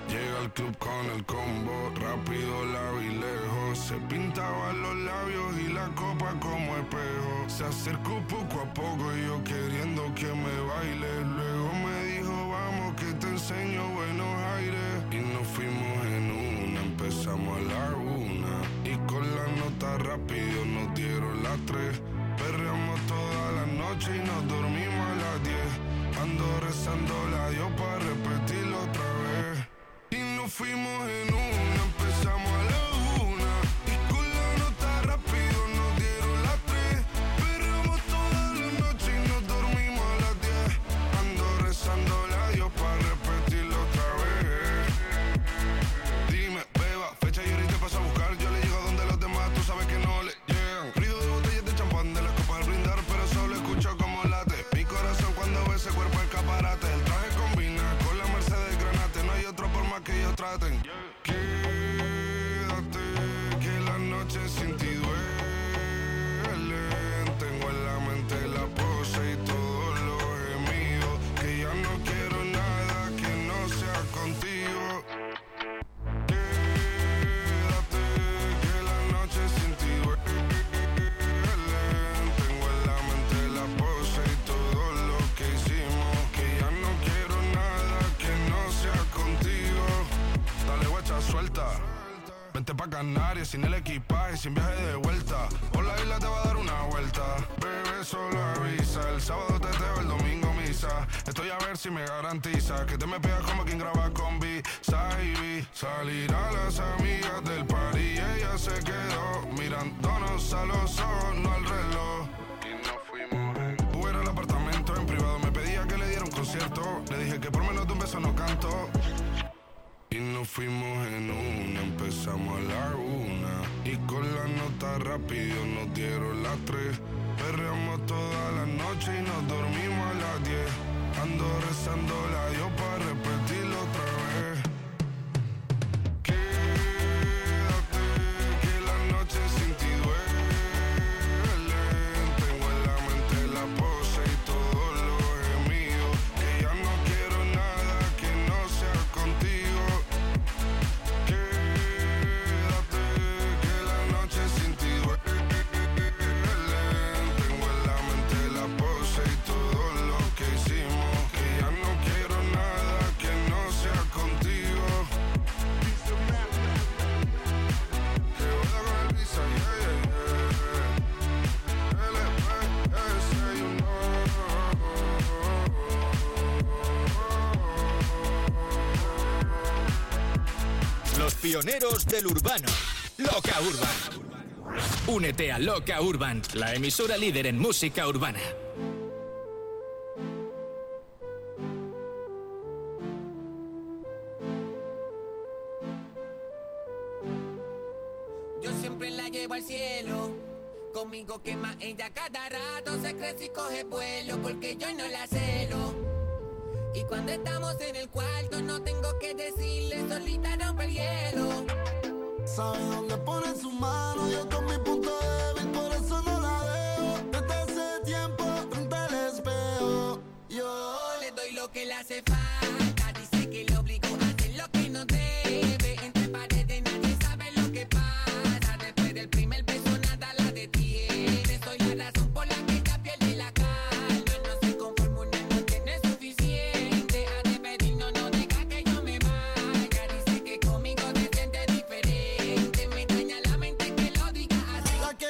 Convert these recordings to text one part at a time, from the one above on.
Llega al club con el combo, rápido la vi lejos. Se pintaba los labios y la copa como espejo. Se acercó poco a poco y yo queriendo que me baile. Luego me dijo, vamos que te enseño buenos aires. Y nos fuimos en una, empezamos a la 1. Y con la nota rápido nos dieron las 3. Perreamos toda la noche y nos dormimos a las 10. Ando rezando la Dios para repetirlo otra vez. Y nos fuimos en una, empezamos a la 1. Y con la nota rápido nos dieron las 3. Perreamos toda la noche y nos dormimos a las 10. Ando rezando la Dios para repetirlo otra vez. Dime, beba, fecha y ahorita paso a buscar. Yo le llego donde los demás, tú sabes que no le llegan. Ruido de botellas de champán, de las copas al brindar, pero solo escucho como late mi corazón cuando ve ese cuerpo escaparate. El traje combina con la Mercedes Granate. No hay otro por más que ellos traten. Quédate, que la noche sin ti duele. Tengo en la mente la pose y todos los gemidos. Que ya no quiero nada que no sea contigo. Quédate, que la noche sin ti duele. Tengo en la mente la pose y todo lo que hicimos. Que ya no quiero nada que no sea contigo. Dale guacha, suelta. Vente pa' Canarias sin el equipaje, sin viaje de vuelta. Por la isla te va a dar una vuelta. Bebé, solo avisa. El sábado teteo, el domingo misa. Estoy a ver si me garantiza que te me pegas como quien graba con B-Side. Salir a las amigas del party y ella se quedó mirándonos a los ojos, no al reloj. Y nos fuimos en Uber al apartamento en privado. Me pedía que le diera un concierto. Le dije que por menos de un beso no canto. Y nos fuimos en una, empezamos a la 1. Y con la nota rápido nos dieron las 3. Perreamos toda la noche y nos dormimos a las 10. Ando rezando la Dios para repetirlo otra vez. Quédate, que la noche sin ti duele. Tengo en la mente la pose y todos los gemidos. Que ya no quiero nada que no sea contigo. Quédate, que la noche sin ti duele. Tengo en la mente la pose y todo lo que hicimos. Que ya no quiero nada que no sea contigo. Que voy con el visa, yeah, yeah, yeah. LPS, you know. Los pioneros del urbano. Loca Urban. Únete a Loca Urban, la emisora líder en música urbana. Yo siempre la llevo al cielo. Conmigo quema ella cada rato. Se crece y coge vuelo porque yo no la celo. Y cuando estamos en el cuarto no tengo que decirle, solita rompe el hielo. Sabe dónde pone su mano, yo con mi punto débil, por eso no la dejo. Desde hace tiempo frente al espejo, yo le doy lo que le hace falta. Dice que le obligo a hacer lo que no debe. Entre paredes nadie sabe lo que pasa. Después del primer beso nada la detiene. Soy la razón por la que ella pierde la calma. No se conforma, una no tiene suficiente. A despedir no deja que yo me vaya. Dice que conmigo se siente diferente. Me daña la mente que lo diga así. la que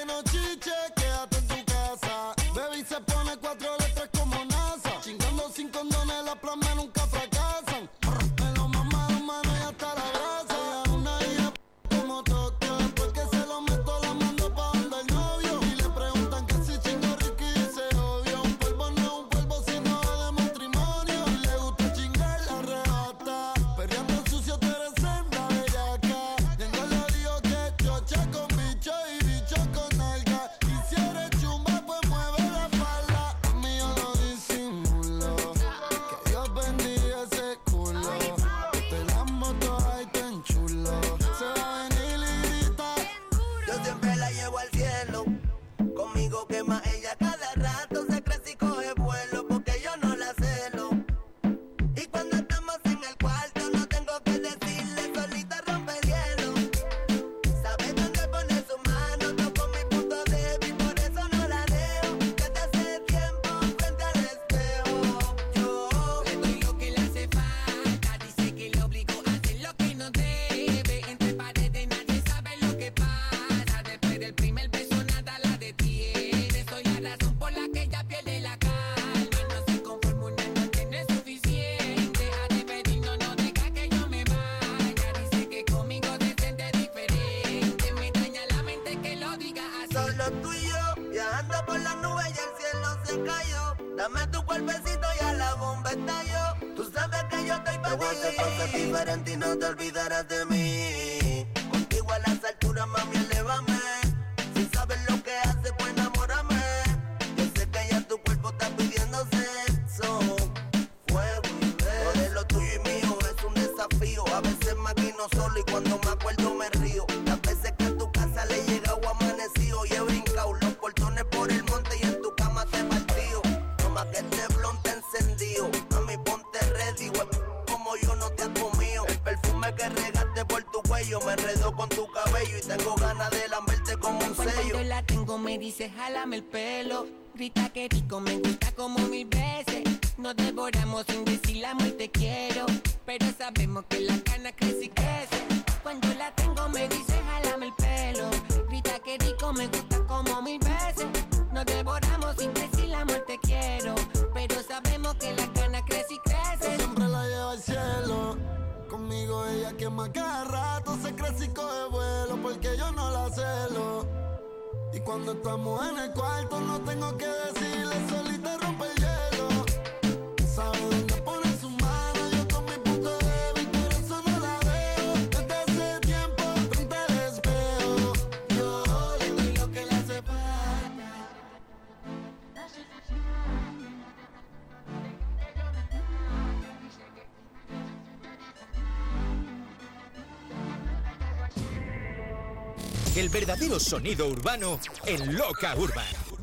ser diferente y no te olvidarás de mí. Contigo a las alturas, mami, elévame. Si sabes lo que haces, pues enamórame. Yo sé que ya tu cuerpo está pidiendo sexo. Fuego y beso. De lo tuyo y mío es un desafío. A veces maquino solo y cuando me acuerdo me río. Las veces que a tu casa le he llegado amanecido y he brincado los portones por el monte y en tu cama te partido. Toma que este blon te encendido. Mami, ponte ready, güey, como yo no te ha comido. El perfume que regaste por tu cuello me enredó con tu cabello y tengo ganas de lamberte como un sello. Cuando la tengo me dice jálame el pelo. Grita que rico, me gusta como 1000 veces. Nos devoramos sin decir la muerte quiero. Pero sabemos que la cana crece y crece. Cuando la tengo me dice jálame el pelo. Grita que rico, me gusta como 1000 veces. Nos devoramos sin decir la muerte quiero. Pero sabemos que la cana crece y crece. Siempre la lleva al cielo. Conmigo ella quema cada rato. Se crece y coge vuelo porque yo no la celo. Y cuando estamos en el cuarto no tengo que decirle, solita rompe el hielo. Sabe dónde pone su mano, yo con mi punto débil, por eso no la veo. Desde hace tiempo frente al espejo, yo le doy lo que le hace falta. El verdadero sonido urbano en Loca Urban.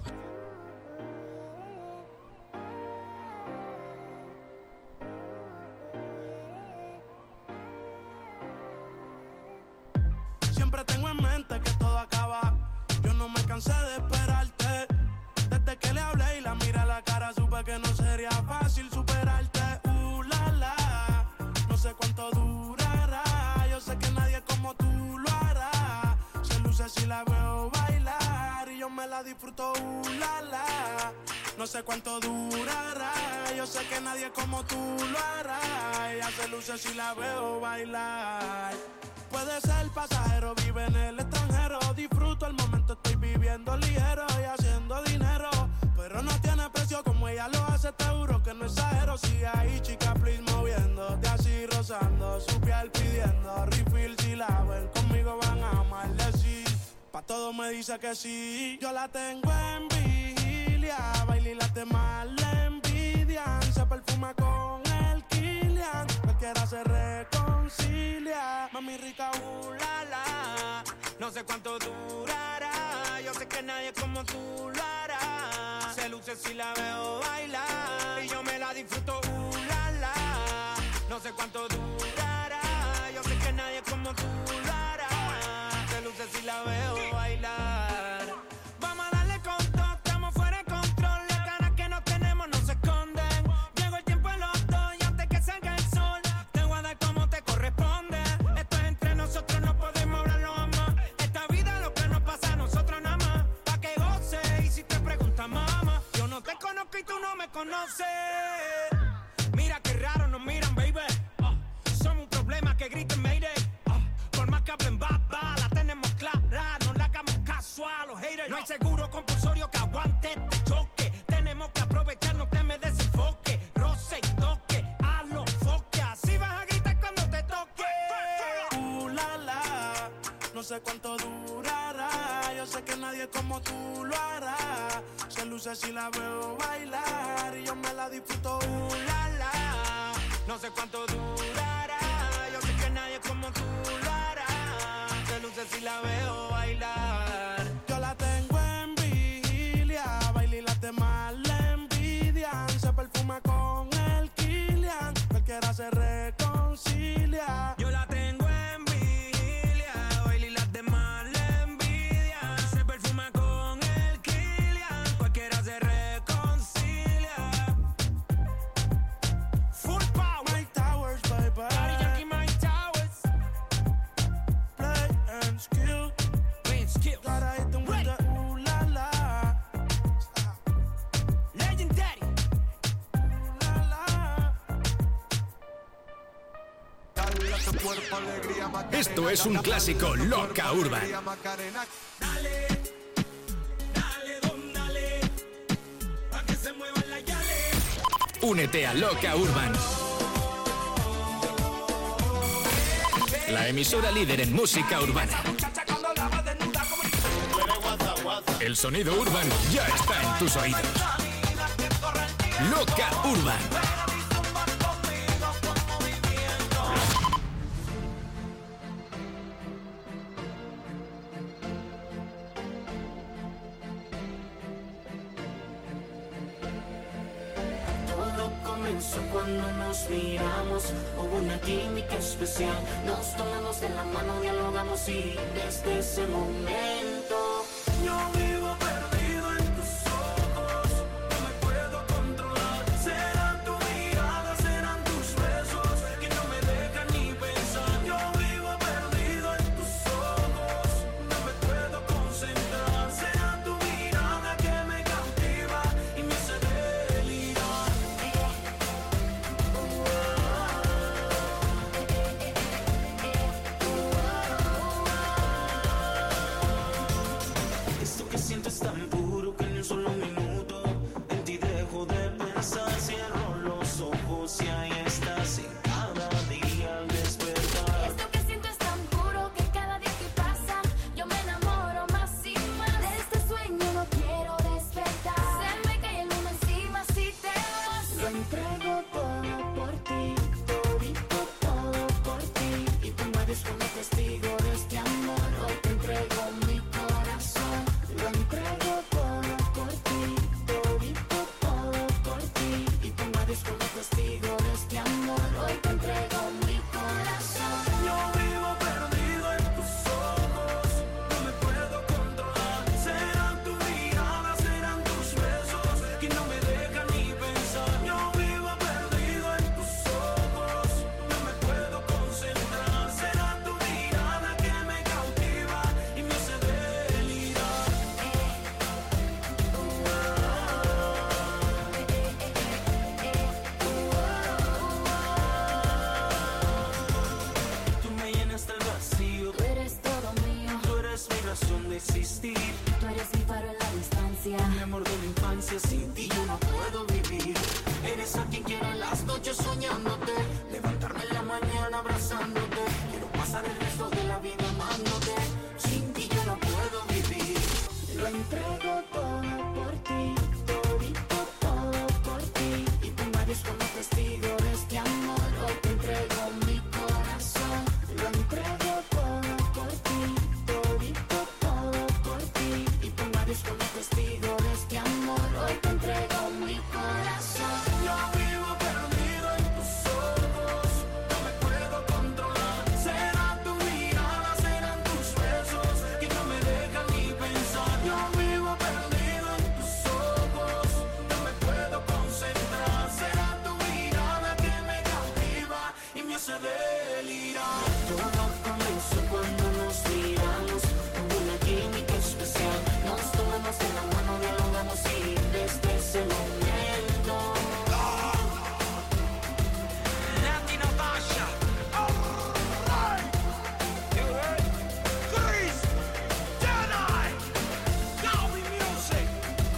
Siempre tengo en mente que todo acaba. Yo no me cansé de esperarte. Desde que le hablé y la miré a la cara, supe que no sería fácil superarte. La la, no sé cuánto durará. Yo sé que nadie como tú lo hará. Se luce si la veo bailar y yo me la disfruto. La la, no sé cuánto durará. Yo sé que nadie como tú lo hará. Ella se luce si la veo bailar. Puede ser pasajero, vive en el extranjero. Disfruto el momento, estoy viviendo ligero y haciendo dinero. Pero no tiene precio como ella lo hace, te juro que no exagero. Sigue ahí, chica, please, moviéndote así, rozando su piel pidiendo refill. Si la ven conmigo van a amarle, sí. Pa' todo me dice que sí. Yo la tengo en vigilia, baila y las demás le envidian. Se perfuma con el Kilian, cualquiera se reconcilia. Mami rica, la la, no sé cuánto durará. Yo sé que nadie como tú lo hará. Se luce si la veo bailar y yo me la disfruto, la la. No sé cuánto durará. Yo sé que nadie como tú lo hará. Se luce si la veo bailar. Vamos a darle con todo, estamos fuera de control. Las ganas que no tenemos no se esconden. Llegó el tiempo de los dos y antes que salga el sol te voy a dar como te corresponde. Esto es entre nosotros, no podemos hablarlo más. Esta vida lo que nos pasa a nosotros nada más. Pa' que goce y si te preguntas mamá, yo no te conozco y tú no me conoces. Mira qué raro nos miran, baby. Somos un problema que griten Mayday. Por más que hablen baba, la tenemos clara. No le hagamos caso a los haters. No hay seguro compulsorio que aguante este choque. Tenemos que aprovechar, no te me desenfoque. Roce y toque, hazlo foque. Así vas a gritar cuando te toque. La la, no sé cuánto durará. Yo sé que nadie como tú lo hará. Se luce si la veo bailar y yo me la disfruto. La la, no sé cuánto durará. Yo sé que nadie como tú lo hará. Se luce si la veo bailar. Yo la tengo en vigilia, baila y las demás le envidian. Se perfuma con el Kilian, cualquiera se reconcilia. Yo la tengo en vigilia, baila y las demás le envidian. Se perfuma con el Kilian, cualquiera se reconcilia. Full power, Mike Towers, baby. Daddy Yankee, Mike Towers. Play and skill. Play and skill. Gotta hit them with the ooh la la. Legendary. Ooh la la. Dale a tu cuerpo alegría, Macarena. Esto es un clásico Loca Urban. Dale, dale, don, dale. Pa' que se muevan las yales. Únete a Loca Urban. la emisora líder en música urbana. El sonido urban ya está en tus oídos. Loca Urban. Cuando nos miramos, hubo una química especial. Nos tomamos de la mano, dialogamos y desde ese momento yo vivo perdido en tus ojos. No me puedo controlar. Será tu mirada, serán tus besos que no me dejan ni pensar. Yo vivo perdido en tus ojos. No me puedo concentrar. Será tu mirada que me cautiva y me hace delirar. Esto que siento es tan puro que en un solo minuto en ti dejo de pensar. Cierro los ojos y ahí estás en cada día al despertar. Esto que siento es tan puro que cada día que pasa yo me enamoro más y más. De este sueño no quiero despertar. Se me cae el mundo encima si te vas. Lo entrego todo por ti, todito todo por ti. Y tú me eres como testigo de este amor. Hoy te entrego mi corazón. Lo entrego todo por ti, todito todo por ti. Y tú me eres como testigo de este amor. Hoy te entrego mi corazón. Yo vivo perdido en tus ojos. No me puedo controlar. Serán tu mirada, serán tus besos que no me dejan ni pensar. Yo vivo perdido en tus ojos. No me puedo concentrar. Será tu mirada que me cautiva y me hace delirar. Tú me llenas del vacío. Tú eres todo mío, Tú eres mi razón de existir. tú eres mi faro en la distancia. Mi amor de la infancia, sin ti yo no puedo vivir. Eres a quien quiero en las noches soñándote. Levantarme en la mañana abrazándote. Quiero pasar el resto de la vida amándote. Sin ti yo no puedo vivir. Lo entrego todo por ti, todito todo por ti. Y tú me eres como testigo de este amor. Hoy te entrego mi corazón. Lo entrego todo por ti, todito todo por ti. Y tú me eres como testigo de este amor. Hoy te entrego mi corazón. Yo vivo perdido en tus ojos. No me puedo controlar. Será tu mirada, serán tus besos que no me dejan ni pensar. Yo vivo perdido en tus ojos. No me puedo concentrar. Será tu mirada que me cautiva y me hace delirar. Todo comenzó cuando nos miramos. Hubo una química especial. Nos tomamos de la mano, dialogamos y desde ese momento Nati Natasha. Alright. You heard? Chris, Jedi, Galvy Music.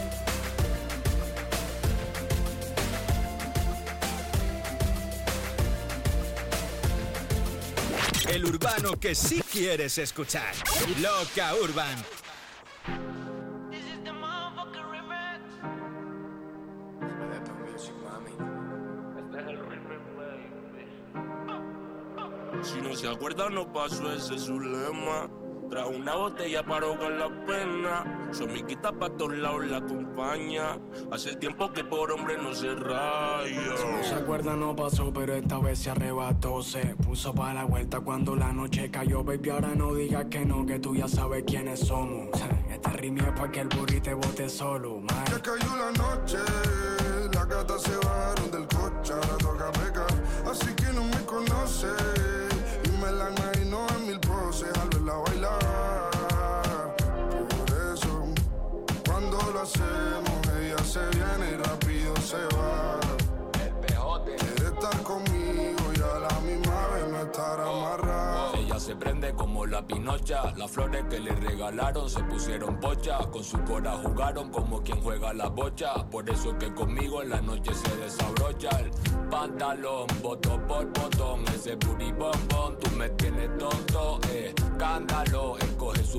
El urbano que sí quieres escuchar. Loca Urban. This is the motherfucking remix. Si no se acuerda no pasó, ese es su lema. Trae una botella para ahogar la pena. Su amiguita pa' todos lados la acompaña. Hace tiempo que por hombre no se raya. No se acuerda, no pasó, pero esta vez se arrebató. Se puso para la vuelta cuando la noche cayó. Baby, ahora no digas que no, que tú ya sabes quiénes somos. Esta rima es pa' que el burrito te bote solo, man. Ya cayó la noche, las gatas se bajaron del coche, ahora toca pecar, así que no me conoce y me la imagino en mil poses al verla bailar. Por eso, cuando lo hacemos, ella se viene y rápido se va. Quiere estar conmigo y a la misma vez no estar amarrado. Ella se prende como la pinocha. Las flores que le regalaron se pusieron pocha. Con su cora jugaron como quien juega la bocha. Por eso que conmigo en la noche se desabrocha el pantalón, botón por botón. Ese booty bombón, tú me tienes todo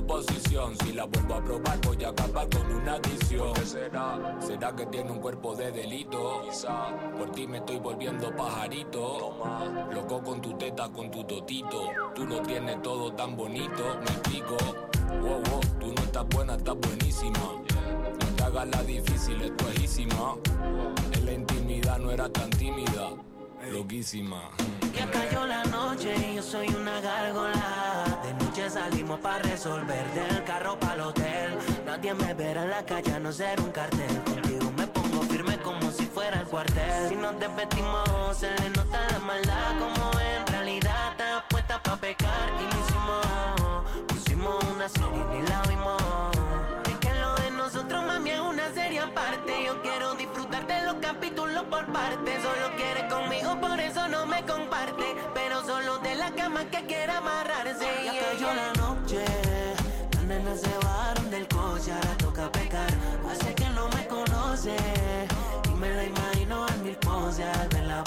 posición. Si la vuelvo a probar voy a acabar con una adicción. ¿Qué será? ¿Será que tiene un cuerpo de delito? Quizá. Por ti me estoy volviendo pajarito. Toma. Loco con tu teta, con tu totito. Tú lo tienes todo tan bonito, me explico. Wow, wow, tú no estás buena, estás buenísima. No te hagas la difícil, es tuajísima. En la intimidad no era tan tímida. Loquísima. Ya cayó la noche y yo soy una gárgola. De noche salimos para resolver. Del carro para el hotel. Nadie me verá en la calle a no ser un cartel. Contigo me pongo firme como si fuera el cuartel. Si nos desvestimos se le nota la maldad. Como en realidad está puesta pa' pecar. Y lo hicimos. Pusimos una serie y ni la vimos. Es que lo de nosotros mami es una serie aparte. Yo quiero disfrutar de los capítulos por parte. Solo quiere conmigo, por eso no me comparte. Pero solo de la cama que quiere amarrarse. Ya cayó la noche, las nenas se bajaron del coche. Ahora toca pecar, hace que no me conoce. Y me la imagino en mil poses al verla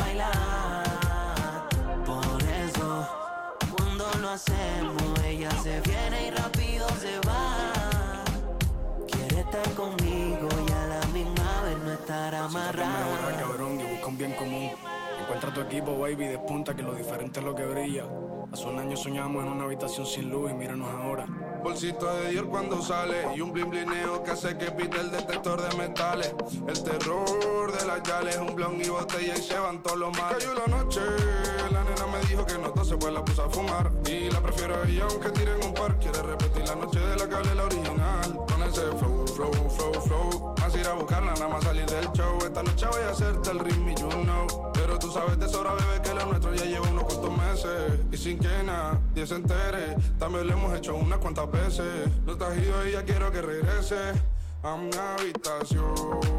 bailar. Por eso, cuando lo hacemos, ella se viene y rápido se va. Quiere estar conmigo y a la misma vez no estar amarrada. Cabrón, y busca un bien común. Encuentra tu equipo, baby, despunta que lo diferente es lo que brilla. Hace un año soñamos en una habitación sin luz y míranos ahora. Bolsito de Dior cuando sale y un blin blineo que hace que pite el detector de metales. El terror de las yales, un blon y botella y se van todos los males. Cayó la noche, la nena me dijo que no tose pues la puse a fumar. Y la prefiero a ella aunque tiren un par. Quiere repetir la noche de la cable, la original. Con ese flow, flow, flow, flow. Más ir a buscarla, nada más salir del show. Esta noche voy a hacerte el ritmo y you know. Pero tú sabes de sobra, bebé, que lo nuestro ya lleva unos cuantos meses. Y sin que nadie se entere, también lo hemos hecho unas cuantas veces. No estás ido y ya quiero que regrese a mi habitación.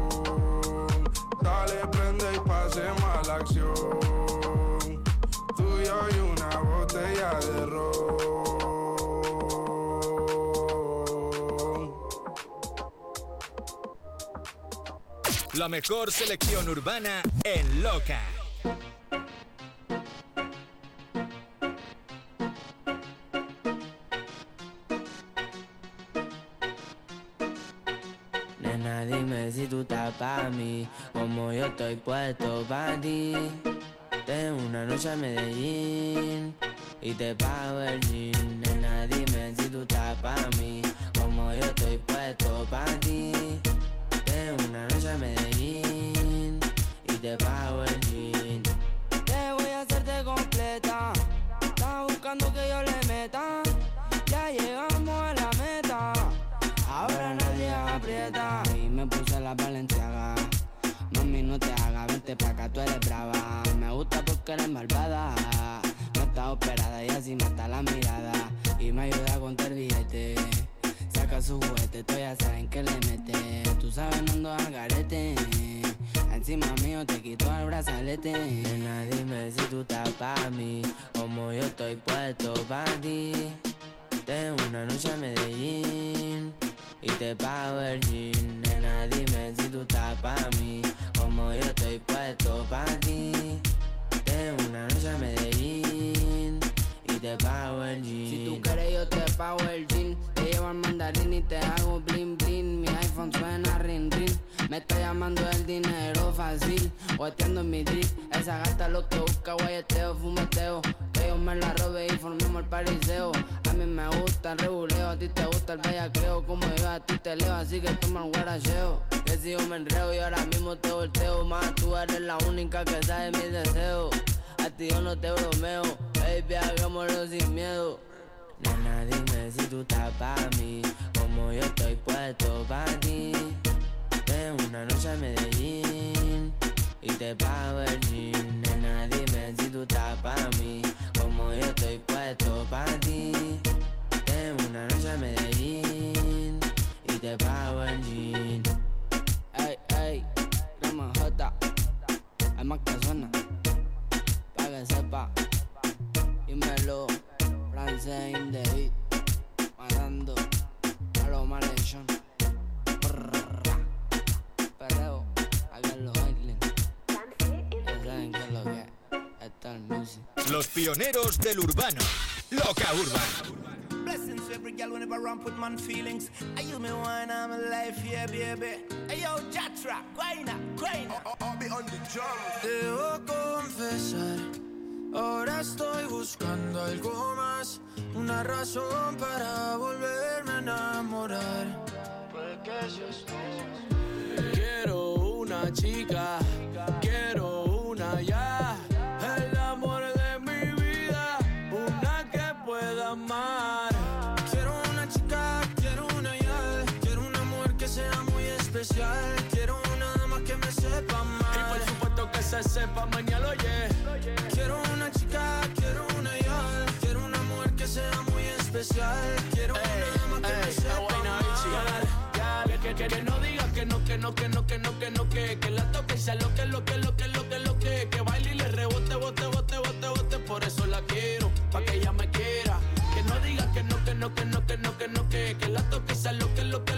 Dale, prende y pasemos a la acción. Tú y yo y una botella de ron. La mejor selección urbana en Loca. Nena, dime si tú estás pa' mí, como yo estoy puesto pa' ti. Tengo una noche a Medellín y te pago el jean. Nena, dime si tú estás pa' mí, como yo estoy puesto pa' ti. Tengo una noche a Medellín y te pago el jean. Te voy a hacerte completa, estás buscando que yo le meta. Ya llegamos a la meta, ahora nadie aprieta. Y me puse la Balenciaga, mami no te hagas, vente pa' acá, tú eres brava. Me gusta porque eres malvada, no está operada y así mata la mirada. Y me ayuda a contar billete, saca su juguete, tú ya saben que le mete. Tú sabes no ando al garete, encima mío te quito el brazalete. Nena, dime si tú estás pa' mí, como yo estoy puesto pa' ti. Tengo una noche a Medellín y te pago el jean. Nena, dime si tú estás pa' mí, como yo estoy puesto pa' ti. Tengo una noche a Medellín y te pago el jean. Si tú quieres yo te pago el jean. Te llevo al mandarín y te hago bling bling. Mi iPhone suena ring ring. Me está llamando el dinero fácil, guateando en mi drip. Esa gata lo que busca, guayeteo, fumeteo. Que yo me la robe y formemos el pariseo. A mí me gusta el reguleo, a ti te gusta el bellaqueo. Como yo a ti te leo, así que toma el guaracheo. Que si yo me enreo y ahora mismo te volteo. Más tú eres la única que sabe mis deseos. A ti yo no te bromeo, baby, hagámoslo sin miedo. Nena, dime si tú estás pa' mí, como yo estoy puesto pa' ti. Tengo una noche a Medellín y te pago el jean. Nena, dime si tú estás pa' mí, como yo estoy puesto pa' ti. Tengo una noche a Medellín y te pago el jean. Ey, ey, Grama J, hay más que suena, pa' que sepa. Dímelo, francés in the beat, matando a los malhechos. Perreo, aquí en los Island. Ya saben que es lo que está el music. Los pioneros del urbano. Loca Urban. Blessings, every girl whenever ramp with man feelings. Are you me one of my life, yeah, baby. Hey, yo, Jatra, Guayna. I'll be on the drum. Debo confesar, ahora estoy buscando algo más. Una razón para volverme a enamorar. Puede que seas tú. Quiero una chica, quiero una ya. El amor de mi vida, una que pueda amar. Quiero una chica, quiero una ya. Quiero una mujer que sea muy especial. Quiero una dama que me sepa amar. Y por supuesto que se sepa mañana, oye. Quiero una chica, quiero una ya. Quiero una mujer que sea muy especial. Quiero una dama que me sepa amar. Que no diga que no, que la toque sea lo que baile y le rebote, bote, por eso la quiero, pa' que ella me quiera. Que no diga que no, que la toque sea lo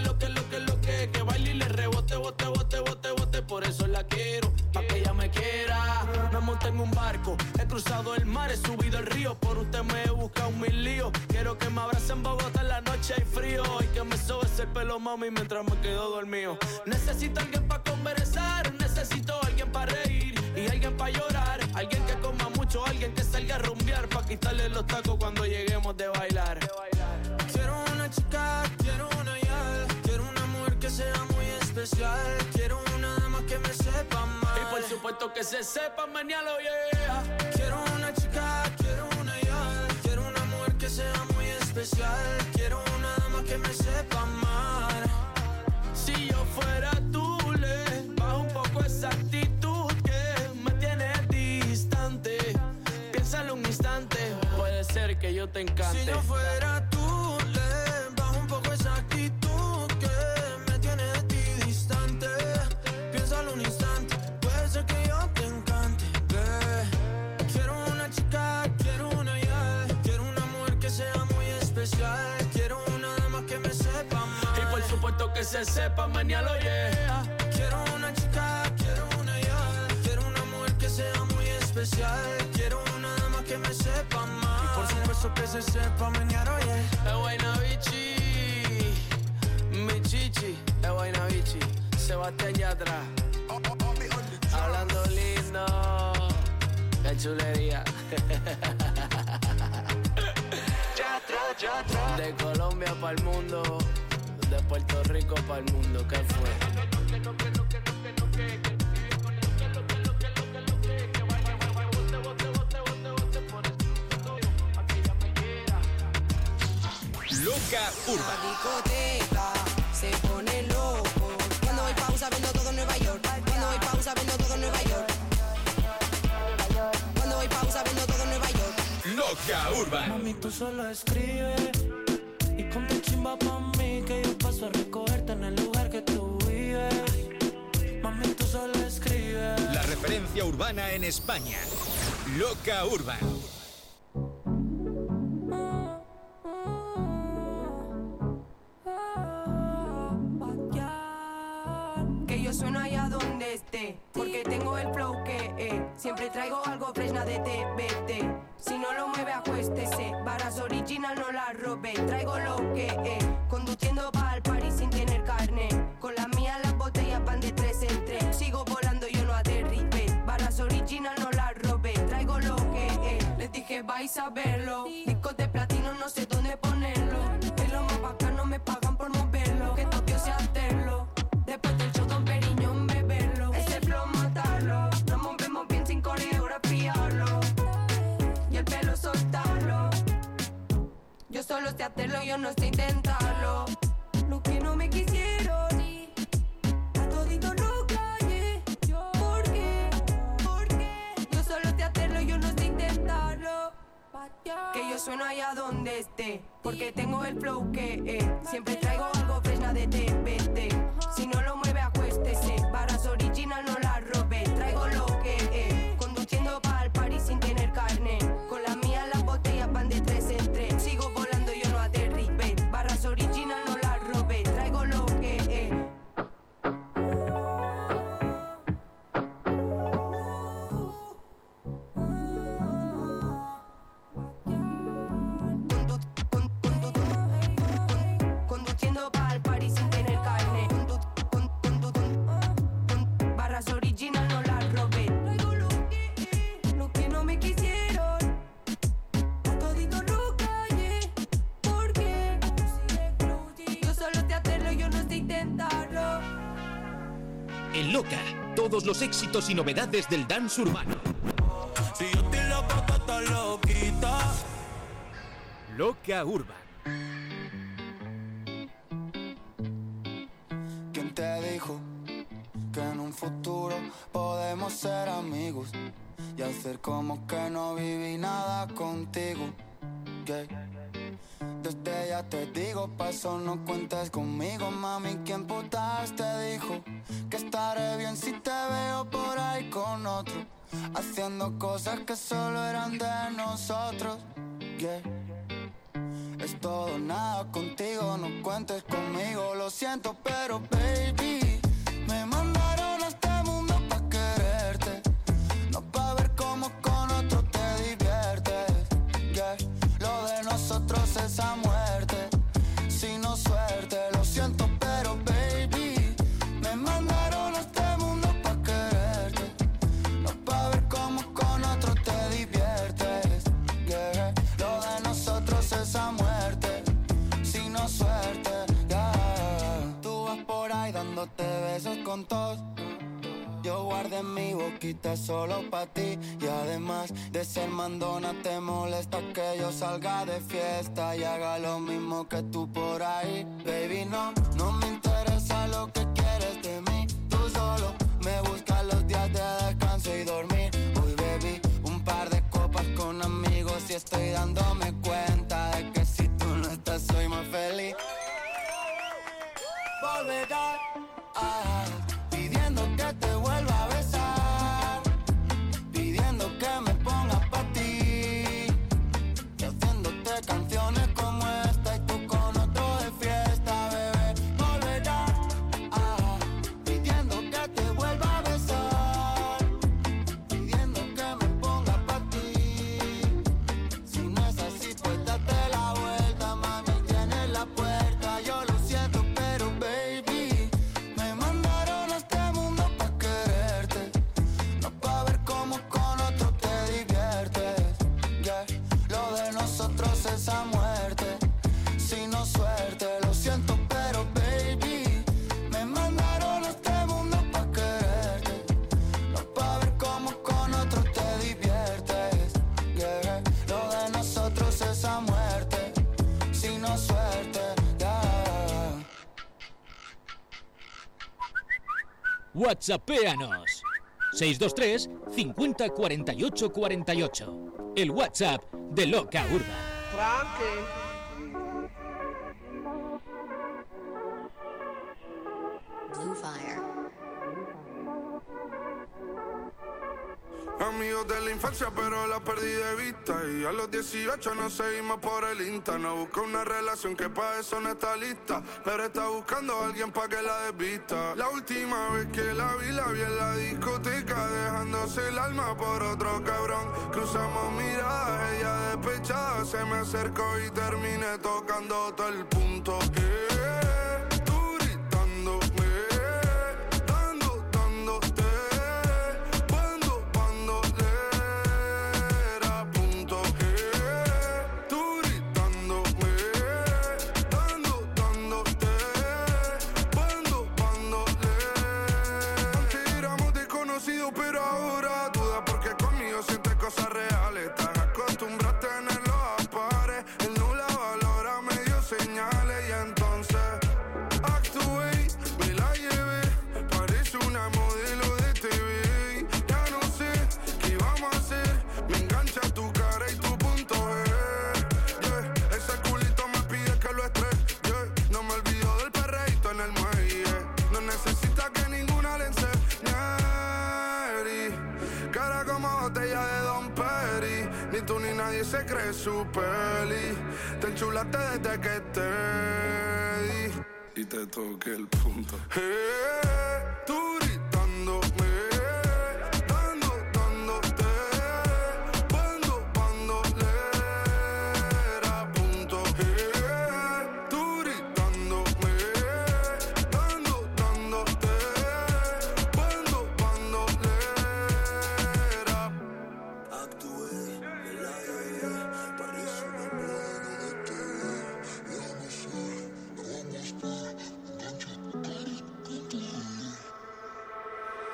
que baile y le rebote, bote, por eso la quiero, pa' que ella me quiera. Me monté en un barco, he cruzado el mar, he subido el río, por usted me he buscado 1000 líos. Quiero que me abrace en Bogotá en la noche hay frío y que me sobe ese pelo, mami, mientras me quedo dormido. Necesito alguien pa' conversar, necesito alguien pa' reír y alguien pa' llorar. Alguien que coma mucho, alguien que salga a rumbear pa' quitarle los tacos cuando lleguemos de bailar. Quiero una chica, quiero una ya. Quiero una mujer que sea muy especial. Quiero una dama que me sepa amar. Y por supuesto que se sepa mañana, yeah. Quiero una chica, quiero una ya. Quiero una mujer que sea muy especial. Quiero una dama que me sepa amar. Si yo fuera tú, le bajo un poco esa actitud que me tiene distante. Piénsalo un instante, puede ser que yo te encante. Si yo fuera tú, le bajo un poco esa actitud que me tiene de ti distante. Piénsalo un instante, puede ser que yo te encante. Quiero una chica, quiero una ya. Quiero una mujer que sea muy especial. Quiero una dama que me sepa amar. Y por supuesto que se sepa mañana, yeah. Quiero una chica, quiero una ya. Quiero una mujer que sea muy especial. Quiero una dama que me sepa amar. Y por supuesto que se sepa mañana, yeah. Guaynabichi, mi chichi, Guaynabichi, Sebastián Yatra. Hablando lindo, qué chulería. De Colombia para el mundo, de Puerto Rico para el mundo, ¿qué fue? Loca Urban. La discoteca se pone loco. Cuando hay pausa viendo todo en Nueva York. Cuando hay pausa viendo todo en Nueva York. Cuando hay pausa viendo todo en Nueva York. Loca Urban. Mami, tú solo escribes y ponte chimba pa' mí que yo paso a recogerte en el lugar que tú vives. Mami, tú solo escribes. La referencia urbana en España. Loca Urban. Que yo sueno allá donde esté, porque tengo el flow que siempre traigo algo fresna de TBT. Si no lo mueve, acuéstese. Varas original, no la robé. Traigo lo que conduciendo pa'l party sin tener carne. Con las mías las botellas van de 3 en 3. Sigo volando, yo no aterricé. Varas original, no la robé. Traigo lo que les dije, vais a verlo. Discos de platino, no sé dónde ponerlo. Es lo más bacano, me pagan por moverlo. Que topio sea hacerlo. Después del show, Don Periñón, beberlo. Ese flow, matarlo. Nos movemos bien sin coreografiarlo. Y el pelo, soltarlo. Yo solo sé hacerlo, yo no sé intentarlo. Lo que no me quisieron, a todito lo callé. ¿Por qué? Yo solo sé hacerlo, yo no sé intentarlo. Que yo sueno allá donde esté, porque tengo el flow que siempre traigo algo fresna de TBT. Si no lo mueve, acuéstese. Varas original, no la robé. Traigo lo que conduciendo pa'l party sin tener carne. Con las mías las botellas van de 3 en 3. Sigo volando, yo no aterricé. Varas original, no la robé. Traigo lo que en Loca, todos los éxitos y novedades del dance urbano. Si yo estoy loco, tú estás loquita. Loca Urban. ¿Quién te dijo que en un futuro podemos ser amigos y hacer como que no viví nada contigo? Yeah. Desde ya te digo, pa' eso no cuentes conmigo, mami. ¿Quién putas te dijo que estaré bien si te veo por ahí con otro, haciendo cosas que solo eran de nosotros? Yeah. Es todo nada contigo, no cuentes conmigo. Lo siento, pero baby, me mandaron a este mundo pa' quererte, no pa' ver cómo con otro te diviertes. Yeah. Lo de nosotros es a muerte, si no suerte. Lo siento, pero baby, me mandaron a este mundo pa' quererte, no pa' ver cómo con otro te diviertes. Yeah. Lo de nosotros es a muerte, si no suerte. Yeah. Tú vas por ahí dándote besos con todos, yo guardé mi boquita solo pa' ti. Y además de ser mandona, te molesta que yo salga de fiesta y haga lo mismo que tú por ahí. Baby, no me interesa lo que quieres de mí. Tú solo me buscas los días de descanso y dormir. Uy, baby, un par de copas con amigos y estoy dándome cuenta de que si tú no estás soy más feliz. Volverá pidiendo que te vuelva a besar, pidiendo que me ponga pa' ti, y haciéndote canciones como esta y tú con otro de fiesta, bebé. Volverá pidiendo que te vuelva a besar, pidiendo que me ponga pa' ti. Si no es así, pues date la vuelta, mami, tienes la puerta. Yo lo siento, pero baby, me mandaron a este mundo pa' quererte, no pa' ver cómo con otro te diviertes. Yeah. Lo de nosotros es a muerte, si no suerte. Lo siento, pero baby, me mandaron a este mundo pa' quererte, no pa' ver cómo con otro te diviertes. Yeah. Lo de nosotros es a muerte, si no suerte. Yeah. WhatsAppéanos 623 50 48 48. El WhatsApp de Loca Urban. Blue Fire. Amigos de la infancia, pero la perdí de vista. Y a los 18 nos seguimos por el Insta. No busca una relación que pa' eso no está lista, pero está buscando a alguien pa' que la desvista. La última vez que la vi en la discoteca, dejándose el alma por otro cabrón. Cruzamos miradas, ella despechada se me acercó y terminé tocando todo el punto. Tú gritándome, dándote. Pero ahora duda porque conmigo sientes cosas reales. Estás acostumbrada a tenerlo a pares. Él no la valora, me dio señales. Y entonces actué, me la llevé. Parece una modelo de TV. Ya no sé qué vamos a hacer. Me engancha tu cara y tu punto G. Yeah. Ese culito me pide que lo estrese. Yeah. No me olvido del perreíto en el muelle. No necesita que ninguna le enseñe. Cara como botella de Don Perry. Ni tú ni nadie se cree su peli. Te enchulaste desde que te di y te toqué el punto. Tú gritándome, dándote. Cuando le era punto. Tú gritándome, dándote. Cuando le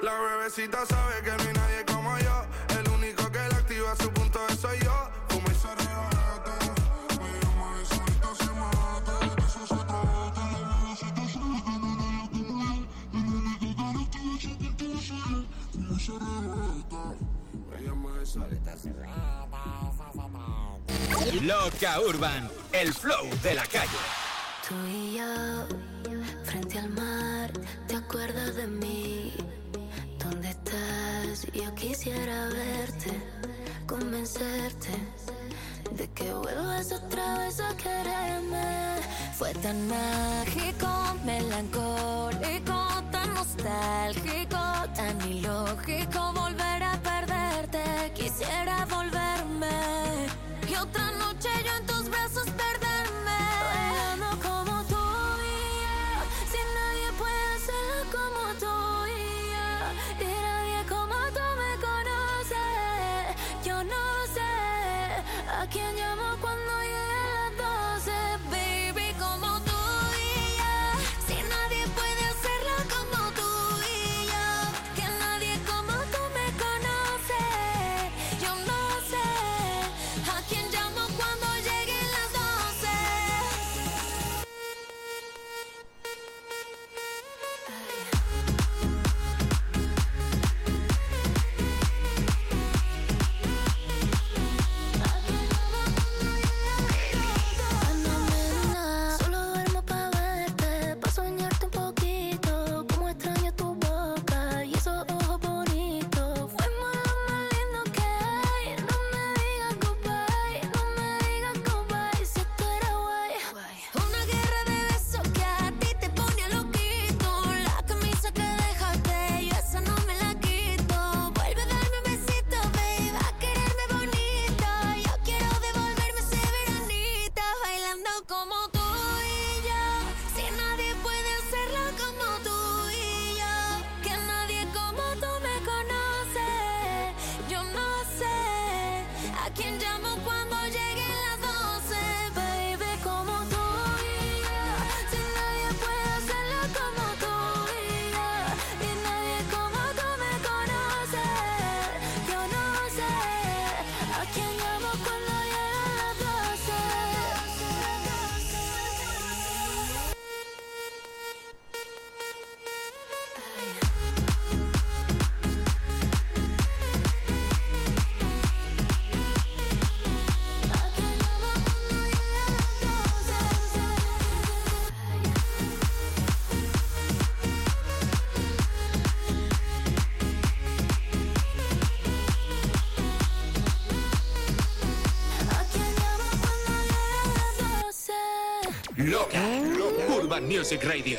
La bebecita sabe que no hay nadie como yo. El único que la activa a su punto de soy yo. Fuma y se rebate. Me llama de solita se mata. De eso se trata. La bebecita sabe que no hay nadie como yo. El único que la activa a su punto de soy yo. Fuma y se rebata. Me llama de solita se mata. Loca Urban, el flow de la calle. Tú y yo, frente al mar, ¿te acuerdas de mí? ¿Dónde estás? Yo quisiera verte, convencerte de que vuelvas otra vez a quererme. Fue tan mágico, melancólico, tan nostálgico, tan ilógico volver a perderte. Quisiera volverme y otra noche yo en tus brazos perderme. Bailando como tú y yo, si nadie puede hacerlo como tú y yo, y nadie como tú me conoce. Yo no sé a quién llamo cuando llegue las 12, baby, como tú y yo, si nadie puede hacerlo como tú y yo, que nadie como tú me conoce. Yo no sé a quién llamo cuando lleguen las 12. Fenómena, solo duermo pa' verte, pa' soñarte un poquito, como extraño tu boca y esos ojos bonitos. Fuimos lo más lindo que hay, no me digas goodbye, no me digas goodbye, si esto era guay. Una guerra de besos que a ti te pone loquito, la camisa que dejaste, yo esa no me la quito. Vuelve a darme un besito, babe, a quererme bonito, yo quiero devolverme ese veranito, bailando como tú y yo, si nadie puede hacerlo como tú y yo, que nadie como tú me conoce. Yo no sé a quién llamo cuando lleguen las 12, baby, como tú y yo, si nadie puede hacerlo como tú y yo, y nadie como tú me conoce. Yo no sé a quién llamo cuando lleguen las 12. Loca, Urban Music Radio.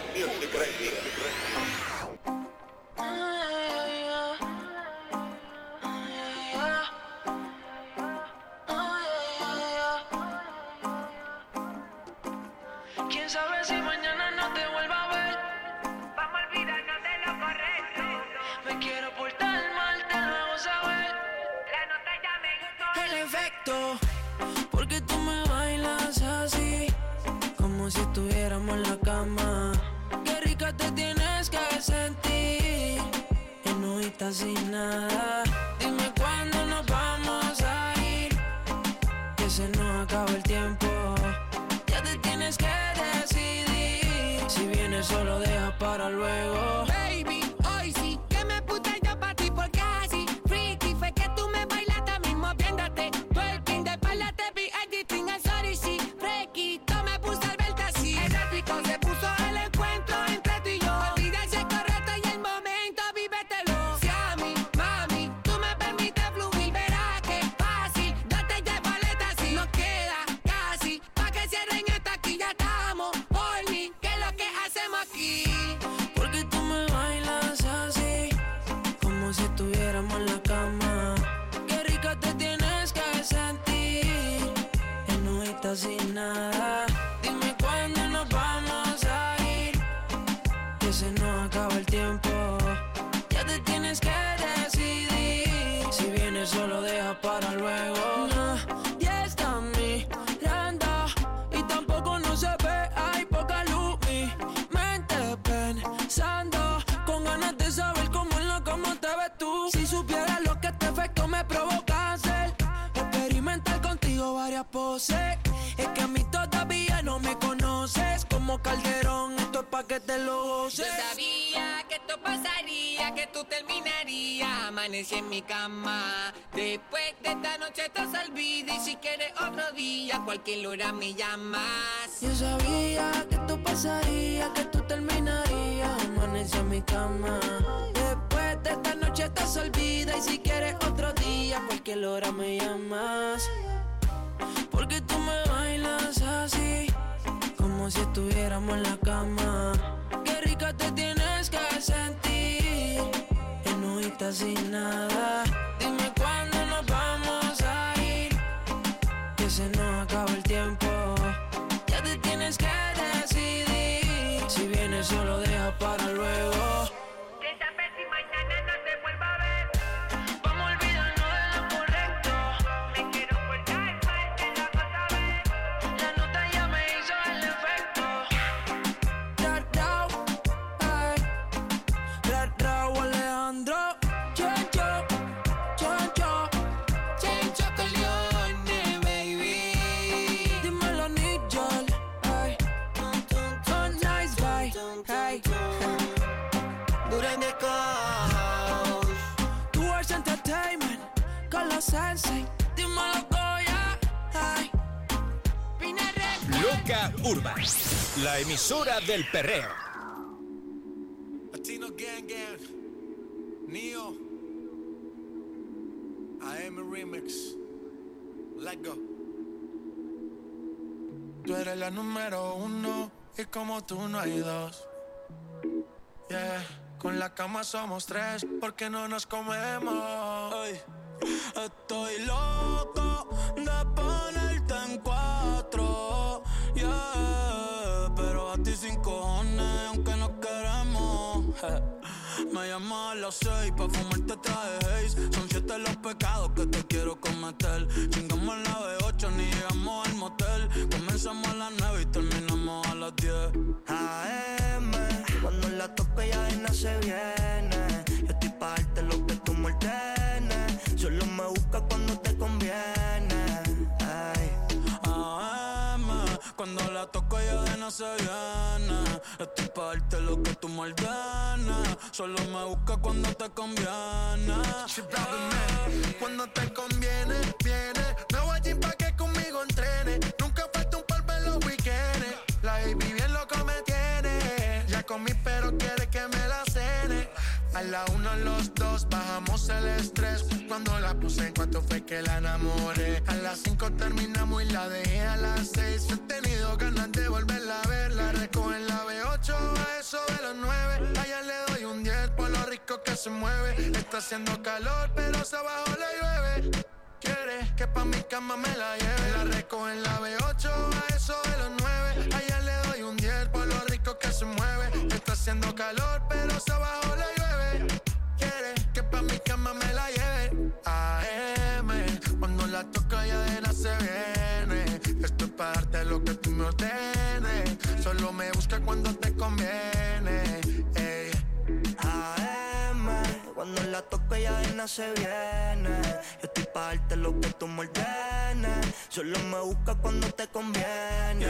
Quién sabe si mañana no te vuelva a ver. Vamos a olvidarnos de lo correcto. Me quiero portar mal, te lo hago saber. La nota ya me gustó. El efecto, porque tú me bailas así, como si estuviéramos en la cama. Qué rica te tienes que sentir, enojita sin nada. Dime cuándo nos vamos a ir, que se nos acaba el tiempo. Ya te tienes que decidir, si vienes solo deja para luego. Baby, hoy sí que me puse yo pa' ti porque así freaky fue que tú me bailaste mismo viéndote. Twerking de espalda te vi editing al sorry sí. Fresquito me puse al verte así. Erótico se puso el encuentro entre tú y yo. Olvídate el correcto y el momento, vívetelo. Si a mí, mami, tú me permites fluir, verás que fácil. Date ya paleta así. Nos queda casi pa' que cierren esta aquí, ya estamos. Horny, ¿qué es lo que hacemos aquí? Porque tú me bailas así, como si estuviéramos en la cama. Qué rica te tienes que sentir, enojita sin nada. Dime cuándo nos vamos a ir, que se nos acaba el tiempo. Ya te tienes que decidir, si vienes solo deja para luego. Nadie está mirando y tampoco no se ve, hay poca luz. Mi mente pensando, con ganas de saber cómo esa pose. Es que a mí todavía no me conoces. Como Calderón, esto es pa' que te lo goces. Yo sabía que esto pasaría, que tú terminarías. Amanecí en mi cama. Después de esta noche te olvidas. Y si quieres otro día, cualquier hora me llamas. Yo sabía que esto pasaría, que tú terminarías. Amanecí en mi cama. Después de esta noche te olvidas. Y si quieres otro día, cualquier hora me llamas. Porque tú me bailas así, como si estuviéramos en la cama. Qué rica te tienes que sentir, enojita sin nada. Dime cuándo nos vamos a ir, que se nos acaba el tiempo. Ya te tienes que decidir, si vienes solo deja para luego. Desaparece y mañana no te vuelva a ver. Vamos a olvidarnos de lo correcto. Me quiero cortar, mal que la vas a ver. La nota ya me hizo el efecto. Rao, Alejandro. Chencho Corleone, baby. Dímelo, Nigel. Ay. Oh, nice guy. Hey. Duran de Coach. Tours Entertainment. Con los Sensei. Dímelo, Goya. Ay. Loca Urban, la emisora del perreo. Latino Gang Gang, Neo, AM Remix, Let Go. Tú eres la número uno y como tú no hay dos. Yeah, con la cama somos tres porque no nos comemos. Ay, estoy loco de ponerte en 4, yeah, pero a ti sin cojones, aunque no queremos. Me llamas a las 6 pa' fumarte traje Haze. Son 7 los pecados que te quiero cometer. Chingamos en la B8, ni llegamos al motel. Comenzamos a las 9 y terminamos a las 10 AM, cuando la toco ya de nada se viene. Yo estoy pa' darte lo que tú me ordenes. Solo me busca cuando te conviene. Ay. AM, cuando la toco ya de nada se viene. Estoy pa' darte lo que tú me ordenes. Solo me busca cuando te conviene. Cuando te conviene, viene. Me voy allí pa' que conmigo entrene. Nunca falta un polvo en los weekends. La baby bien loco me tiene. Ya comí pero quiere que me la cene. A la 1, los 2, bajamos el estrés. Cuando la puse en 4 fue que la enamoré. A las 5 terminamos y la dejé a las 6. He tenido ganas de volverla a ver. La recojo en la B8 a eso de los 9. Allá le doy un 10 por lo rico que se mueve. Está haciendo calor pero se abajo le llueve. Quiere que pa' mi cama me la lleve. La recojo en la B8 a eso de los 9. Allá le doy un 10 por lo rico que se mueve. Está haciendo calor pero se abajo le llueve. Quiere que pa' mi cama me la lleve. AM, cuando la toca ya de nada se viene. Esto es pa' darte lo que tú me ordenes. Solo me busca cuando te conviene. Ey. AM, cuando la toco ya de nada se viene. Yo estoy pa' darte lo que tú me ordenes. Solo me busca cuando te conviene.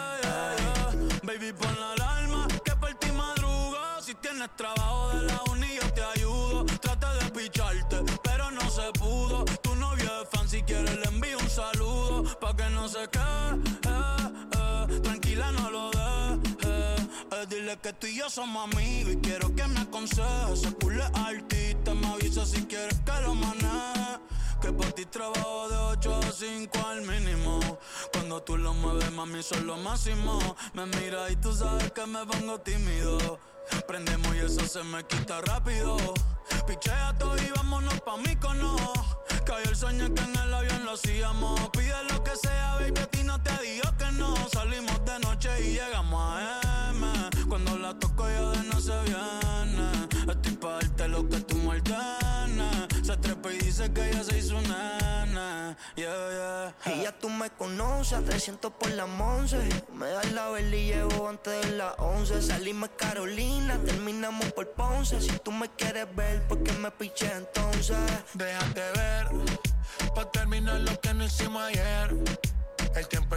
Baby, pon la alarma que por ti madrugo. Si tienes trabajo de la uni yo te ayudo. Traté de picharte, pero no se pudo. Tu novio es fan, si quieres le envío un saludo. Pa' que no se quede, tranquila no lo dejes. Dile que tú y yo somos amigos y quiero que me aconsejes. Ese culo es artista, me avisa si quieres que lo maneje. Que por ti trabajo de 8 a 5 al mínimo. Cuando tú lo mueves, mami, son lo máximo. Me mira y tú sabes que me pongo tímido. Prendemos y eso se me quita rápido. Pichea todo y vámonos pa' Mykonos. Cayó el sueño que en el avión lo hacíamos. Pide lo que sea, baby, a ti no te digo que no. Salimos de noche y llegamos a M. Cuando la toco ya de no se viene. Estoy pa' darte lo que tú me ordenes. Se trepa y dice que ella se hizo nena. Yeah, yeah. Y ya tú me conoces, a 300 por las 11. Me das la vela y llego antes de las 11. Salimos Carolina, terminamos por Ponce. Si tú me quieres ver, ¿por qué me piché entonces? Déjate ver, pa' terminar lo que no hicimos ayer.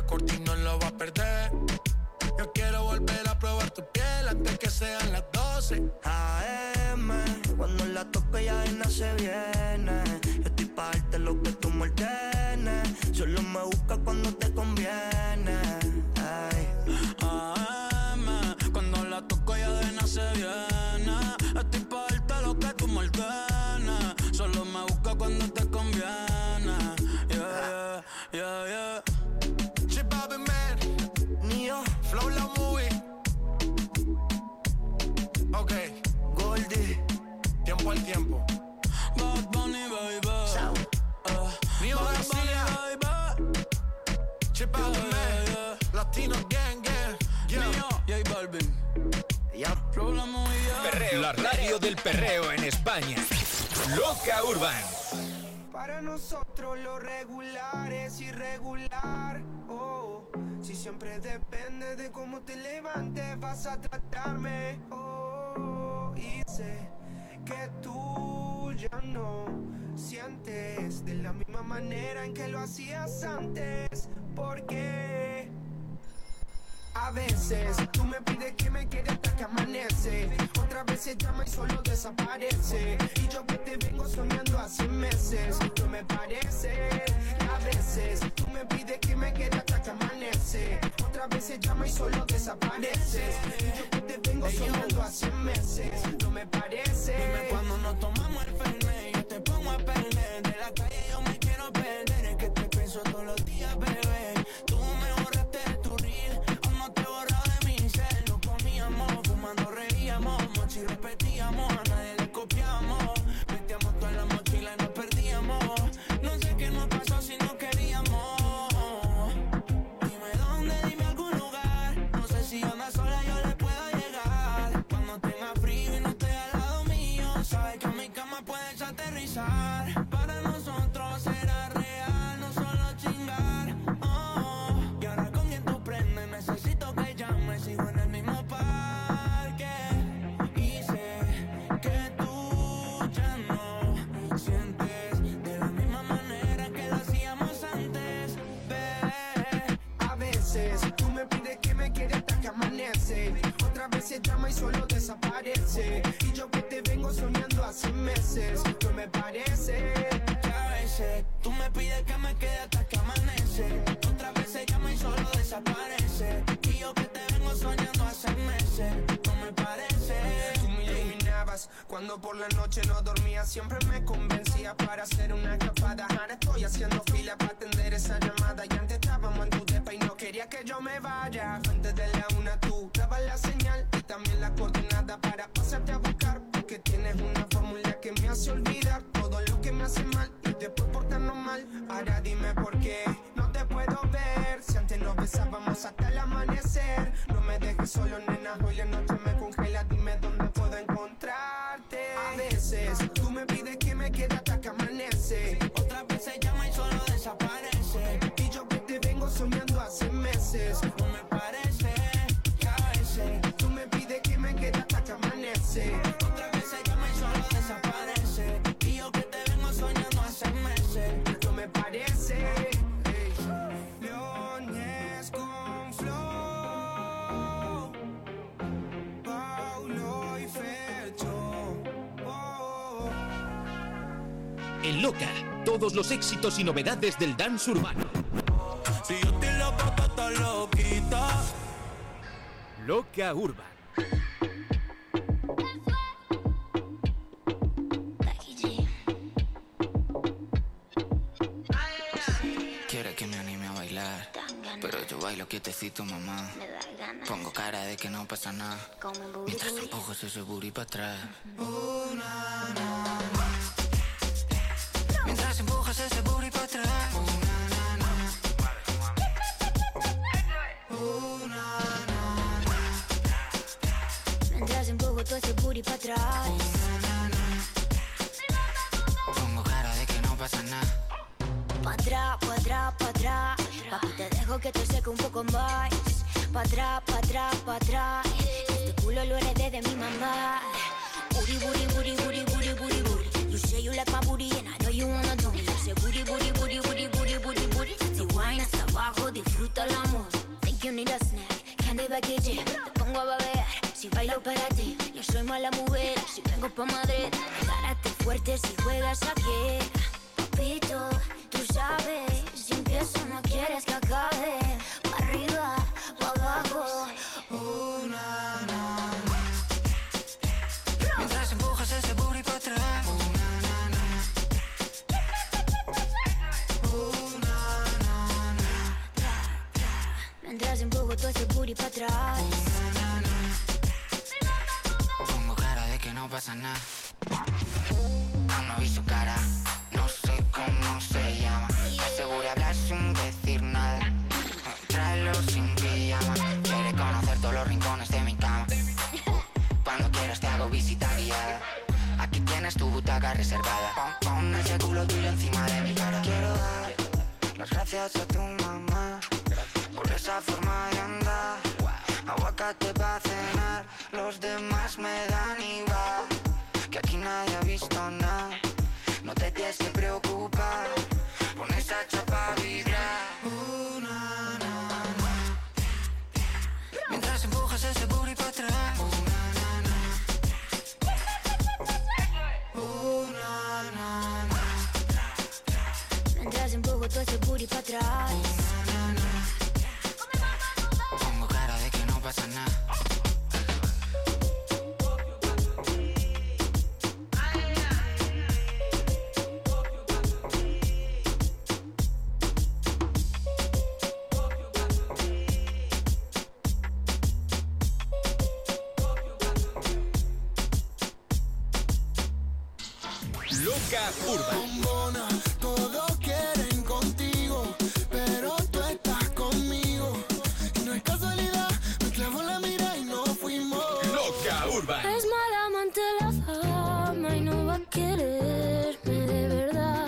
corta y no lo va a perder. Yo quiero volver a probar tu piel antes que sean las 12 AM, cuando la toco ya se viene. Yo estoy pa' darte lo que tú me ordenes. Solo me buscas cuando te conviene. Ay. AM, cuando la toco ya se viene. Estoy pa' darte lo que tú me ordenes. Solo me buscas cuando te conviene. Yeah, yeah, yeah, yeah. Chip Bobby Man, Neo, Flow La Movie. Ok, Goldie, tiempo al tiempo. Bad Bunny, baby. Neo Bad Bunny, García, baby. Chip Bobby Man, Latino Gang Gang. Neo, J Balvin. Flow La Movie. Perreo, la radio del perreo en España. Loca Urban. Para nosotros lo regular es irregular. Oh, si siempre depende de cómo te levantes vas a tratarme. Oh, y sé que tú ya no sientes de la misma manera en que lo hacías antes. Porque a veces tú me pides que me quede hasta que amanece. Otras veces llama y solo desaparece. Y yo que te vengo soñando hace meses. No me parece. A veces tú me pides que me quede hasta que amanece. Otras veces llama y solo desaparece. Y yo que te vengo soñando hace meses. No me parece. Dime cuando nos tomamos el fernet. Yo te pongo a perder. De la calle yo me quiero perder. Es que te pienso todos los días, bebé. Tú me borraste de tu reel. Te borrado de mi cel, no comíamos, fumando reíamos, mochi repetíamos, a nadie le copiamos, metíamos toda la mochila y nos perdíamos, no sé qué nos pasó si no queríamos, dime dónde, dime algún lugar, no sé si andas sola yo le puedo llegar, cuando tenga frío y no esté al lado mío, sabes que a mi cama puedes aterrizar, para nosotros será real, no solo chingar, y ahora con quien tú prendes necesito que llames, sigo en el mismo parque y sé que tú ya no sientes de la misma manera que lo hacíamos antes, bebé. A veces tú me pides que me quede hasta que amanece. Otras veces llama y solo desaparece. Y yo que te vengo soñando hace meses. No me parece. A veces tú me pides que me quede hasta que amanece. Otras veces llama y solo desaparece. Y yo que te vengo soñando hace meses. No me parece. Tú me iluminabas cuando por la noche no dormía. Siempre me convencía para hacer una escapada. Ahora estoy haciendo fila para atender esa llamada. Y antes estábamos en tu depa y no quería que yo me vaya. Antes de la una tú dabas la señal y también la coordenada para pasarte a buscar. Porque tienes una fórmula que me hace olvidar todo lo que me hace mal y después portarnos mal. Ahora dime por qué no te puedo ver. Si antes nos besábamos hasta el amanecer. No me dejes solo, nena, hoy la noche me congela. Dime dónde puedo encontrarte. A veces tú me pides que me quede hasta que amanece. Otras veces llama y solo desaparece. Y yo que te vengo soñando hace meses. No me parece. Que a veces tú me pides que me quede hasta que amanece. Otras veces llama y solo desaparece. Y yo que te vengo soñando hace meses. No me parece. Leones con flow, Paulo y Fecho. Oh. En Loca, todos los éxitos y novedades del dance urbano. Si yo estoy loco, tú estás loquita. Loca Urban. Quiere que me anime a bailar, pero yo bailo quietecito, mamá. Pongo cara de que no pasa nada, mientras empujo ese booty para atrás. Mientras empujas ese booty para atrás. Mientras empujo todo ese booty para atrás. Pongo cara de que no pasa nada. Pa' atrás, pa' atrás, pa' atrás. Papi, te dejo que te seque un poco más. Pa' atrás, pa' atrás, pa' atrás. Este culo lo heredé de mi mamá. Booty, booty, booty, booty, booty, booty, booty. You say you like my booty and I know you wanna do me. You say booty, booty, booty, booty, booty, booty, booty. Si wine hasta abajo, disfruta. disfruta el amor. Think you need a snack, candy package. Te pongo a babear, si bailo para ti. Yo soy mala mujer, si vengo pa' Madrid. Párate fuerte si juegas aquí. Papito, tú sabes, si empiezo no quieres que acabe. Pa' arriba, pa' abajo. Na, na, na. Mientras empujas ese booty pa' atrás. Na, na, na. Mientras empujo todo ese booty pa' atrás. Pongo cara de que no pasa nada. Aún no vi su cara, no sé cómo se llama. Asegura hablar sin decir nada. Tráelo sin pijama. Quiere conocer todos los rincones de mi cama. Cuando quieras te hago visita guiada. Aquí tienes tu butaca reservada. Pon ese culo tuyo encima de mi cara. Quiero dar las gracias a tu mamá por esa forma de andar. Aguacate pa' cenar, los demás me dan igual. Que aquí nadie ha visto nada. No te tienes que preocupar. Pon esa chapa a vibrar. Na, na, na. Mientras empujas ese booty pa' atrás. Mientras empujo todo ese booty pa' atrás. Pongo cara de que no pasa nada. Loca Urban. Bombona, todos quieren contigo, pero tú estás conmigo. Y no es casualidad, me clavó la mira y nos fuimos. Loca Urban. Es mala amante la fama y no va a quererme de verdad.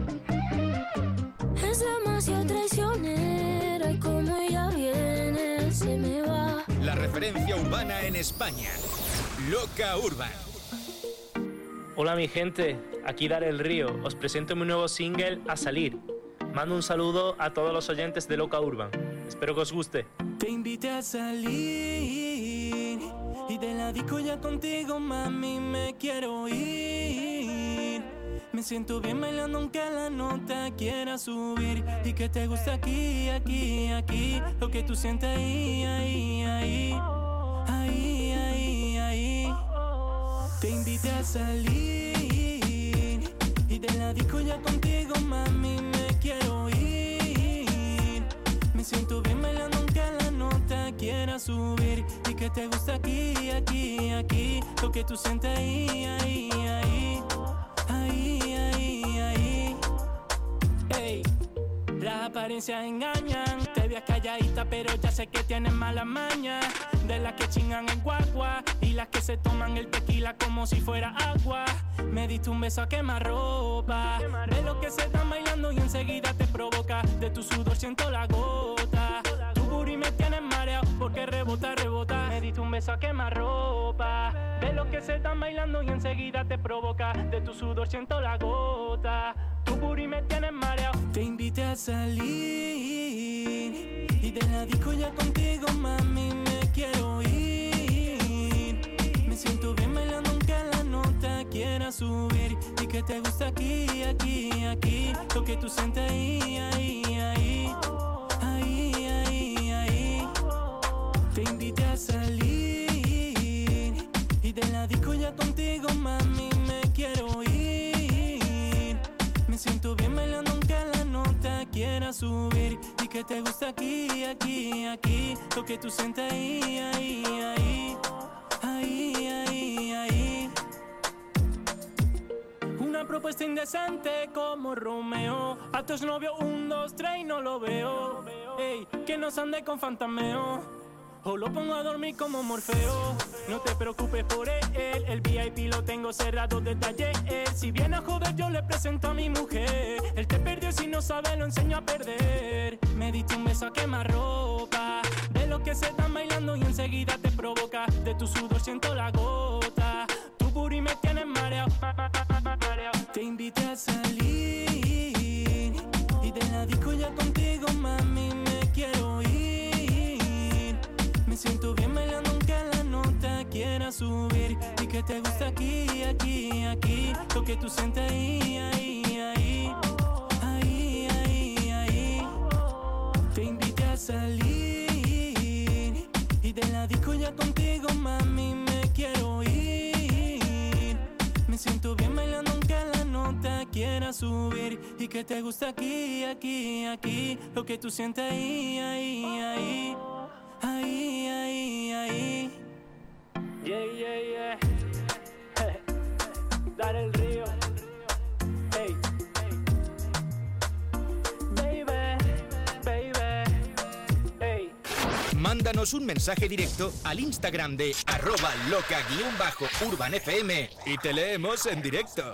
Es demasiado traicionera y como ella viene se me va. La referencia urbana en España. Loca Urban. Hola mi gente, aquí Dar el Río, os presento mi nuevo single A Salir. Mando un saludo a todos los oyentes de Loca Urban, espero que os guste. Te invité a salir y de la disco ya contigo, mami, me quiero ir. Me siento bien bailando aunque la nota quiera subir. Y que te gusta aquí, aquí, aquí. Lo que tú sientes ahí, ahí, ahí. Ahí, ahí, ahí. Te invité a salir y de la disco ya contigo, mami, me quiero ir. Me siento bien bailando aunque la nota quiera subir. Y que te gusta aquí, aquí, aquí. Lo que tú sientes ahí, ahí, ahí. Ahí, ahí, ahí. Ey, las apariencias engañan. Te veas calladita pero ya sé que tienes mala maña. De las que chingan en guagua y las que se toman el tequila como si fuera agua. Me diste un beso a quemarropa. De lo que se están bailando y enseguida te provoca. De tu sudor siento la gota. Tu booty me tienes mareado porque rebota, rebota. Me diste un beso a quemarropa. De lo que se están bailando y enseguida te provoca. De tu sudor siento la gota. Tu booty me tienes mareado. Te invité a salir y de la disco ya contigo, mami, me quiero ir. Me siento bien bailando aunque la nota quiera subir. Y que te gusta aquí, aquí, aquí. Lo que tú sientes ahí, ahí, ahí. Ahí, ahí, ahí. Te invité a salir y de la disco ya contigo, mami, me quiero ir. Me siento bien bailando aunque la nota quiera subir. Y que te gusta aquí, aquí, aquí. Lo que tú sientes ahí, ahí, ahí. Ahí, ahí, ahí. Una propuesta indecente como Romeo. A tus novios 1, 2, 3 y no lo veo. Ey, que nos ande con fantameo. O lo pongo a dormir como Morfeo. No te preocupes por él, el VIP lo tengo cerrado desde ayer. Si viene a joder yo le presento a mi mujer. Él te perdió si no sabe lo enseño a perder. Me diste un beso a quemarropa. De lo que se están bailando y enseguida te provoca. De tu sudor siento la gota. Tu booty me tienes mareado. Te invité a salir y de la disco ya contigo, mami, me quiero quieras subir y que te gusta aquí, aquí, aquí. Lo que tú sientes ahí, ahí, ahí. Ahí, ahí, ahí. Te invité a salir y de la disco ya contigo, mami, me quiero ir. Me siento bien bailando aunque la nota quiera subir y que te gusta aquí, aquí, aquí. Lo que tú sientes ahí, ahí, ahí. Ahí, ahí, ahí. Yeah, yeah, yeah. Dar el río. Hey. Baby, baby. Hey. Mándanos un mensaje directo al Instagram de @loca_urbanfm y te leemos en directo.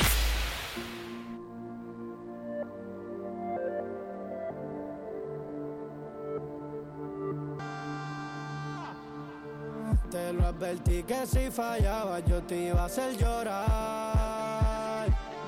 Te lo advertí que si fallaba yo te iba a hacer llorar.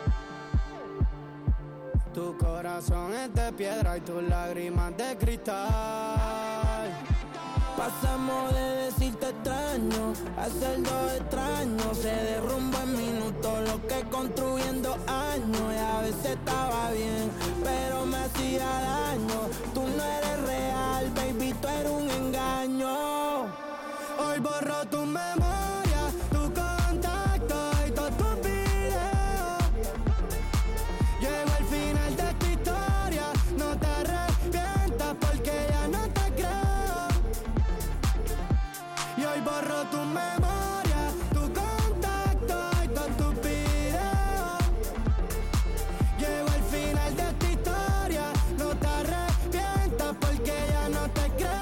Tu corazón es de piedra y tus lágrimas de cristal. Pasamos de decirte extraño a ser dos extraños. Se derrumba en minutos lo que construyendo años. Y a veces estaba bien, pero me hacía daño. Tú no eres real, baby, tú eres un engaño. Hoy borro tu memoria, tu contacto y todos tus videos. Llego al final de tu historia, no te arrepientas porque ya no te creo. Y hoy borro tu memoria, tu contacto y todos tus videos. Llego al final de tu historia, no te arrepientas porque ya no te creo.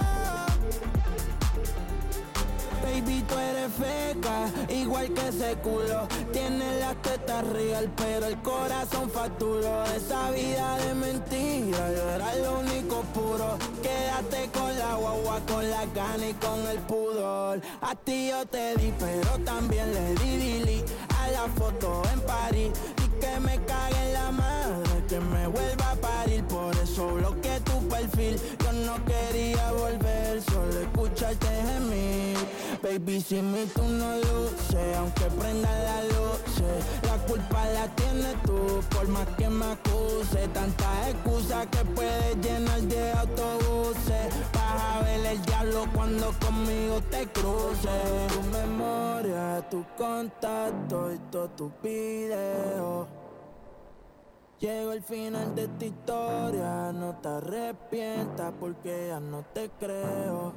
Baby, tú eres feca, igual que ese culo. Tienes las tetas real, pero el corazón facturó. Esa vida de mentira, yo era lo único puro. Quédate con la guagua, con la gana y con el pudor. A ti yo te di, pero también le di delete a la foto en París. Y que me cague en la madre, que me vuelva a parir. Por eso bloqueé tu perfil. Yo no quería volver, solo escucharte gemir. Baby, sin mí tú no luces, aunque prendan las luces. La culpa la tienes tú, por más que me acuse. Tantas excusas que puedes llenar de autobuses. Vas a ver el diablo cuando conmigo te cruces. Tu memoria, tu contacto y todos tus videos. Llego al final de esta historia, no te arrepientas porque ya no te creo.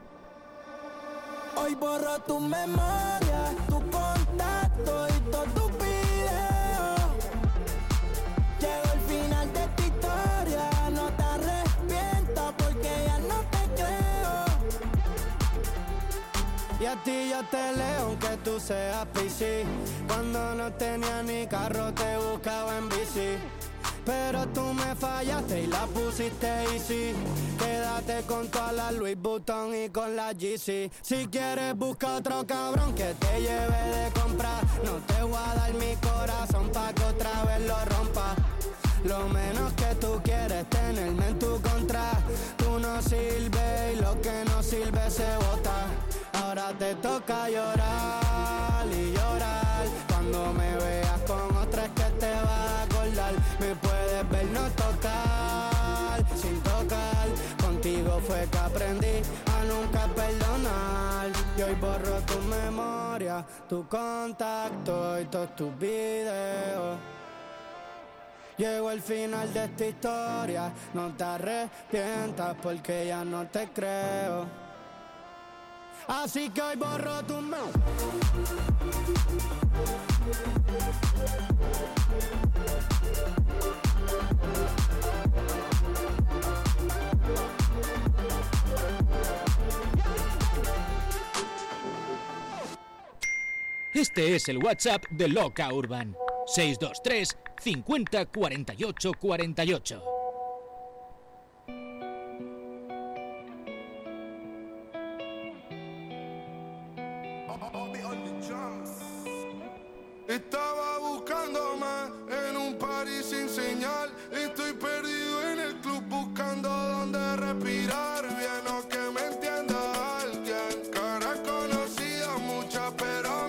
Hoy borro tu memoria, tu contacto y todos tus videos. Llego al final de esta historia, no te arrepientas porque ya no te creo. Y a ti yo te leo aunque tú seas PC. Cuando no tenía ni carro te buscaba en bici. Pero tú me fallaste y la pusiste easy. Quédate con toda la Louis Vuitton y con la GC. Si quieres busca otro cabrón que te lleve de compra. No te voy a dar mi corazón pa' que otra vez lo rompa. Lo menos que tú quieres tenerme en tu contra. Tú no sirves y lo que no sirve se bota. Ahora te toca llorar y llorar. Cuando me veas con otra es que te vas a acordar. Me puedes ver no tocar, sin tocar. Contigo fue que aprendí a nunca perdonar. Y hoy borro tu memoria, tu contacto y todos tus videos. Llego al final de esta historia, no te arrepientas porque ya no te creo. Así que hoy borro tu memoria. Este es el WhatsApp de Loca Urban. 623 50 48 48. Estaba buscándome en un party sin señal. Estoy perdido en el club buscando donde respirar. Bien o que me entienda alguien. Caras conocidas muchas pero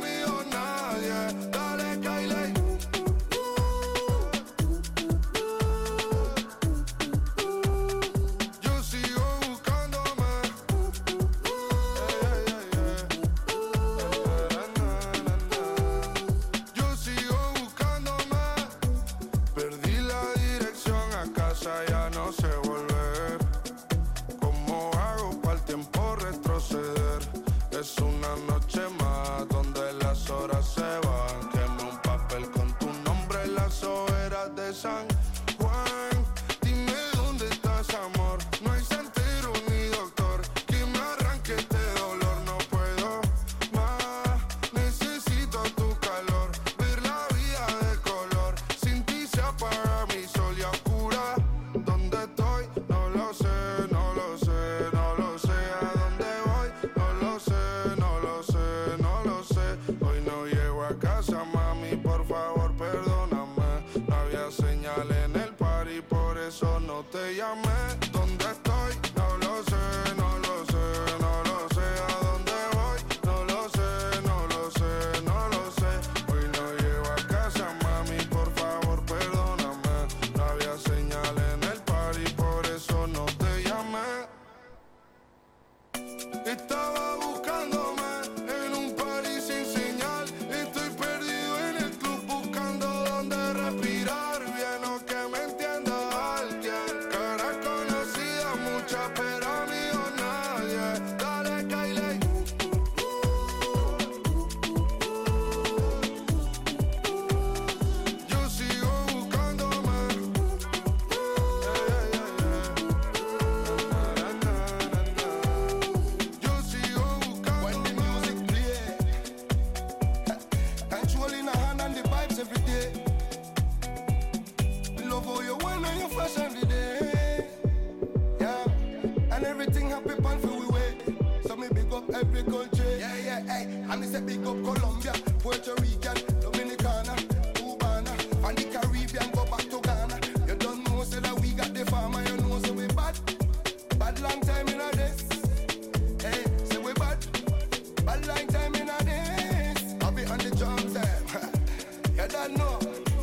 a people for we way. So me big up every country. Yeah, yeah, hey. And me say big up Colombia, Puerto Rican, Dominicana, Cubana, and the Caribbean go back to Ghana. You don't know say that we got the farmer, you know say we bad. Bad long time in a this. Hey, say we bad. Bad long time in a this. I'll be on the drums there. You don't know.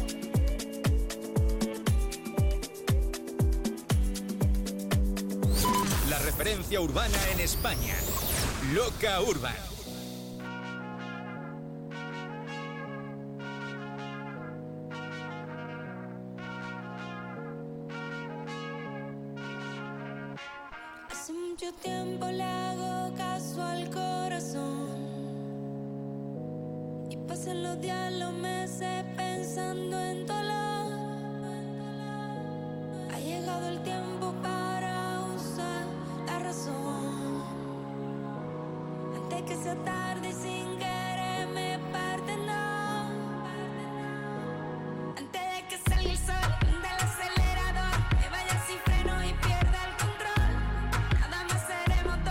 La referencia urbana en España. Loca Urban. Hace mucho tiempo le hago caso al corazón y pasan los días, los meses pensando en dolor. Ha llegado el tiempo para usar la razón antes que sea tarde y sin